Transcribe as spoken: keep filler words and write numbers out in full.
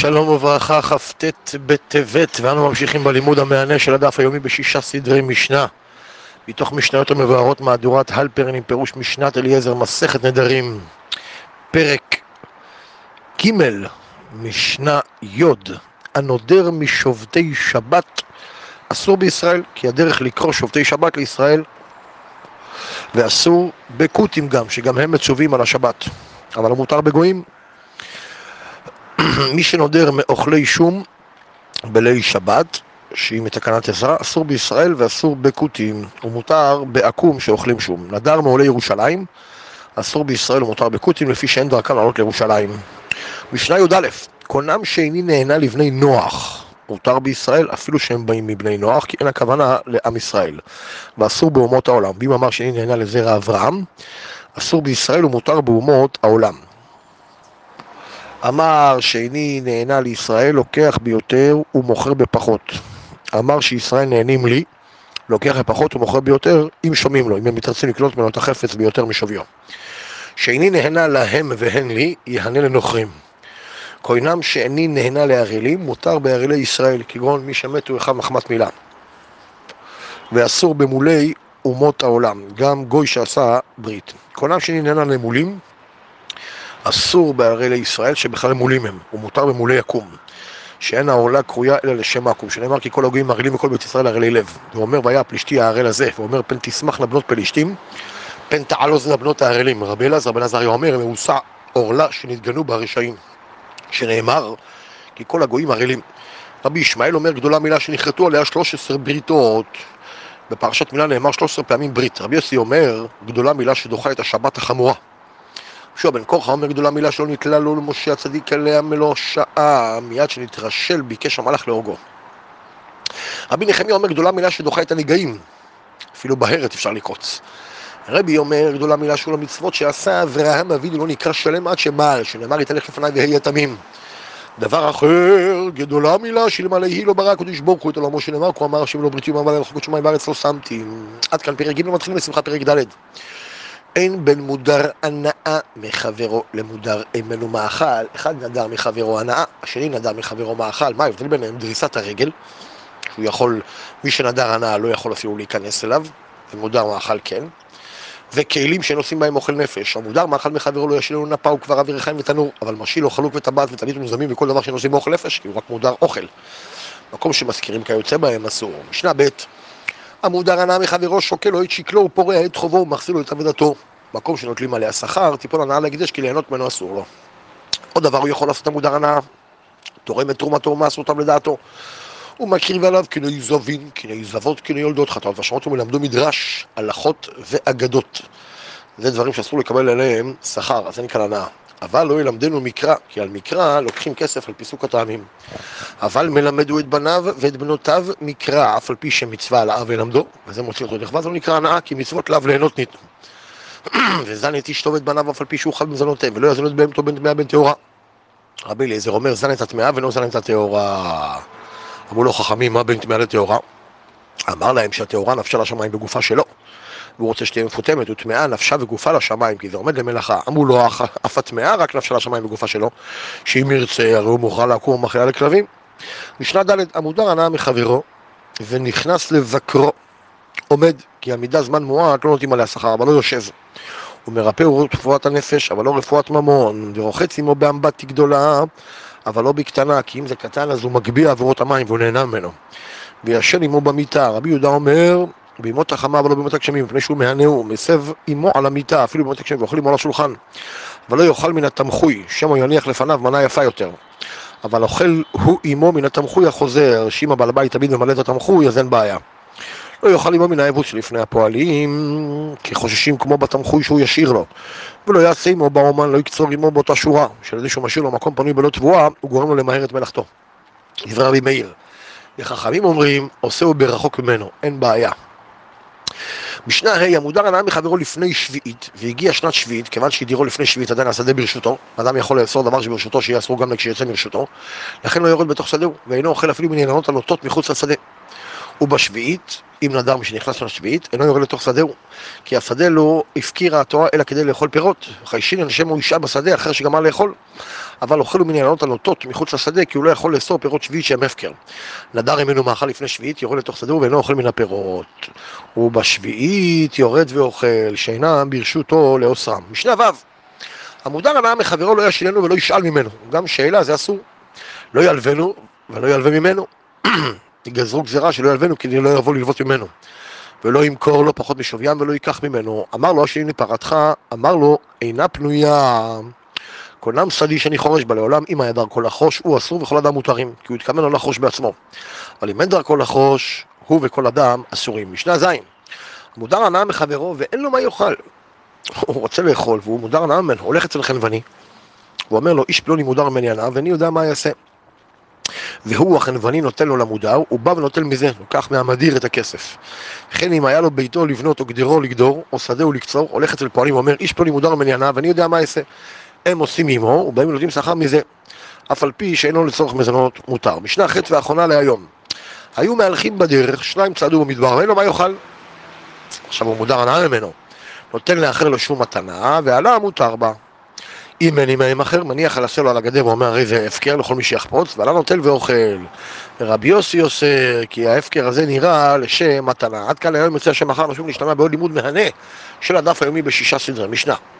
שלום וברכה, כ"ט בטבת, ואנו ממשיכים בלימוד המענה של הדף היומי בשישה סדרי משנה מתוך משניות המבוארות מהדורת הלפרין עם פירוש משנת אליעזר, מסכת נדרים, פרק ג', משנה י'. הנודר משובתי שבת אסור בישראל, כי הדרך לקרוא שובתי שבת לישראל, ואסור בקותים גם, שגם הם מצווים על השבת, אבל מותר בגויים. מי שנודר מאוכלי שום בליל שבת, שהיא מתקנת עזרא, אסור בישראל ואסור בקותים, ומותר בעקום שאוכלים שום. נדר מעולי ירושלים, אסור בישראל ומותר בקותים, לפי שאין דרכם לעלות לירושלים. משנה י"א, קונם שאיני נהנה לבני נוח, מותר בישראל אפילו שהם באים מבני נוח, כי אין הכוונה לעם ישראל, ואסור באומות העולם. ואם אמר שאיני נהנה לזרע אברהם, אסור בישראל ומותר באומות העולם. אמר שאיני נהנה לישראל, לוקח ביותר ומוכר בפחות. אמר שישראל נהנים לי, לוקח בפחות ומוכר ביותר, אם שומעים לו, אם הם מתרצים לקנות ממנו את החפץ ביותר משוויו. שאיני נהנה להם והן לי, יהנה לנוכרים. קוינם שאיני נהנה לערלים, מותר בערלי ישראל, כגון מי שמתו אחד מחמת מילה. ואסור במולי אומות העולם, גם גוי שעשה ברית. קוינם שאיני נהנה למולים, אסור בערלי ישראל שבכלל מולים הם, ומותר במולי יקום, שאין העולה קרויה אלא לשם עקום, שנאמר כי כל הגויים ערלים וכל בית ישראל ערלי לב. הוא אומר והיה פלישתי הערל הזה, ואומר פן תשמח לבנות פלישתים, פן תעל אוזן לבנות הערלים. רבי אלעזר בן עזריה אומר מאוסה עורלה שנתגנו ברשעים, שנאמר כי כל הגויים ערלים. רבי ישמעאל אומר גדולה מילה שנכרתו עליה שלוש עשרה בריתות, בפרשת מילה נאמר שלוש עשרה פעמים ברית. רבי יוסי אומר גדולה מילה שדוחה את השבת החמורה. יהושע בן קורחה אומר גדולה מילה שלא נתלה לו למשה הצדיק עליה מלוא שעה, מיד שנתרשל ביקש המלאך להורגו. רבי נחמיה אומר גדולה מילה שדוחה את הנגעים, אפילו בהרת אפשר לקרוץ. רבי אומר גדולה מילה שהוא למצוות שעשה אברהם אבינו לא נקרא שלם עד שמעל, שנאמר יתהלך לפניי והיה תמים. דבר אחר, גדולה מילה שלמעלה היא לא ברא הקדוש ברוך הוא את עולמו, שנאמר כה אמר השם לא בריתי ומעל לחוקות שמיים בארץ לא שמתי. עד כאן פרק ג', מתחילים בשמחה פרק ד'. אין בין מודר הנאה מחברו למודר אימנו מאכל. אחד נדר מחברו הנאה, השני נדר מחברו מאכל. מה ההבדל ביניהם? דריסת הרגל, שהוא יכול, מי שנדר הנאה לא יכול אפילו להיכנס אליו, ומודר מאכל כן. וכלים שנושאים בהם אוכל נפש. המודר מאכל מחברו לא ישאיר לו נפה, הוא כבר אוויר חיים ותנור, אבל משיל לו חלוק וטבעת וטלית ומזמים וכל דבר שנושאים באוכל נפש, כי הוא רק מודר אוכל. מקום שמזכירים כיוצא בהם אסור. משנה ב', המודר הנאה מחברו שוקל לו את שקלו ופורע את חובו ומחזיר לו את עבודתו. מקום שנוטלים עליה שכר, טיפול הנאה להקדש, כי ליהנות ממנו אסור לו. עוד דבר הוא יכול לעשות המודר הנאה, תורם את תרומתו ומעשרותם לדעתו. הוא מקריב עליו כני זבין, כני זבות, כני יולדות, חטאות ושמות, ומלמדו מדרש, הלכות ואגדות. זה דברים שאסור לקבל עליהם שכר, אז זה נקרא הנאה. אבל לא ילמדנו מקרא, כי על מקרא לוקחים כסף על פיסוק הטעמים. אבל מלמדו את בניו ואת בנותיו מקרא, אף על פי שמצווה על האב ילמדו, וזה מוציא אותו דרך, ואז לא נקרא הנאה, כי מצוות לאו ליהנות ניתנו. וזן את אשתו ואת בניו אף על פי שהוא חל מזונותיהם, ולא יזון את בהמתו בן טמאה בן טהורה. רבי אליעזר אומר זן את הטמאה ולא זן את הטהורה. אמרו לו חכמים, מה בין טמאה לטהורה? אמר להם שהטהורה נפשה לשמיים בגופה שלו, והוא רוצה שתהיה מפותמת, וטמאה נפשה וגופה לשמיים, כי זה עומד למלאכה. אמרו לו אף הטמאה רק נפשה לשמיים בגופה שלו, שאם ירצה הרי הוא מוכרח לעקום ומאכילה לכלבים. משנה ד', המודר הנאה מחברו ונכנס לבקרו, עומד, כי עמידה זמן מועט לא נותנים עליה שכר, אבל לא יושב. הוא מרפא רפואת הנפש, אבל לא רפואת ממון, ורוחץ עמו באמבטי גדולה, אבל לא בקטנה, כי אם זה קטן אז הוא מגביה עבירות המים והוא נהנה ממנו. וישן עמו במיטה. רבי יהודה אומר, בימות החמה אבל לא בימות הגשמים, מפני שהוא מהנהו, מסב עמו על המיטה, אפילו בימות הגשמים, ואוכל עמו על השולחן. אבל לא יאכל מן התמחוי, שמו יניח לפניו מנה יפה יותר. אבל אוכל הוא עמו מן התמחוי החוזר, שאם הבעל בית תמיד ממלא את התמחוי, אז אין בעיה. לא יאכל עמו מן האבוס שלפני הפועלים, כי חוששים כמו בתמחוי שהוא ישאיר לו. ולא יעשה עמו באומן, לא יקצור עמו באותה שורה, שלדי שהוא משאיר לו מקום פנוי בלא תבואה, הוא גורם לו למהר את מלאכתו. דברי רבי מאיר. וחכמים אומרים, עושהו ברחוק ממנו, אין בעיה. משנה ה', המודר הנאה מחברו לפני שביעית, והגיע שנת שביעית, כיוון שהדירו לפני שביעית עדיין השדה ברשותו, אדם יכול לאסור דבר שברשותו שיהיה אסור גם כשיצא מרשותו, לכן לא יורד בתוך שדהו, ואינו אוכל אפילו מן ילנות הנוטות מחוץ לשדה. ובשביעית, אם נדר משנכנס לשביעית, אינו יורד לתוך שדהו, כי השדה לא הפקירה התורה אלא כדי לאכול פירות. חיישין אנשם הוא אישה בשדה אחר שגמר לאכול, אבל אוכלו מן ילנות הנוטות מחוץ לשדה, כי הוא לא יכול לאסור פירות שביעית שהם הפקר. נדר ממנו מאכל לפני שביעית, יורד לתוך שדהו ואינו אוכל מן הפירות. ובשביעית יורד ואוכל, שאינם ברשותו לאוסרם. משנה ו' המודר הנאה מחברו לא ישילנו ולא ישאל ממנו. גם שאלה זה אסור. לא ילבנו ולא ילווה ממנו. יגזרו גזירה שלא ילבנו כדי לא יבוא ללוות ממנו. ולא ימכור לו פחות משוויים ולא ייקח ממנו. אמר לו השני לפרתך, אמר לו אינה פנויה. קונם שדי שאני חורש בה לעולם, אם היה דרכו לחוש, הוא אסור וכל אדם מותרים, כי הוא התכוון לא לחוש בעצמו. אבל אם אין דרכו לחוש, הוא וכל אדם אסורים. משנה ז' מודר הנאה מחברו ואין לו מה יאכל. הוא רוצה לאכול והוא מודר הנאה ממנו, הולך אצל חנווני. הוא אומר לו, איש פלוני מודר ממני הנאה ואני יודע מה יעשה. והוא החנווני נותן לו למודר, הוא בא ונוטל מזה, לוקח מהמדיר את הכסף. וכן אם היה לו ביתו לבנות או גדרו לגדור, או שדהו לקצור, הולך אצל פועלים ואומר, איש פלוני מודר ממני הנאה ואני יודע מה יעשה. הם עושים עמו, ובאים ונותנים שכר מזה, אף על פי שאינו לצורך מזונות מותר. משנה ח' והאחרונה להיום. היו מהלכים בדרך, שניים צעדו במדבר, ואין לו מה יאכל. עכשיו הוא מודר הנאה ממנו. נותן לאחר לו שום מתנה, ועלה מותר בה. אם אין מהם אחר, מניח על הסלו על הגדר, ואומר, הרי זה הפקר לכל מי שיחפוץ, ועלה נוטל ואוכל. ורבי יוסי עושה, כי ההפקר הזה נראה לשם מתנה. עד כאן היום יוצא השם מחר נשוב להשתמע בעוד לימוד מהנה של הדף היומי בשישה סדרי משנה.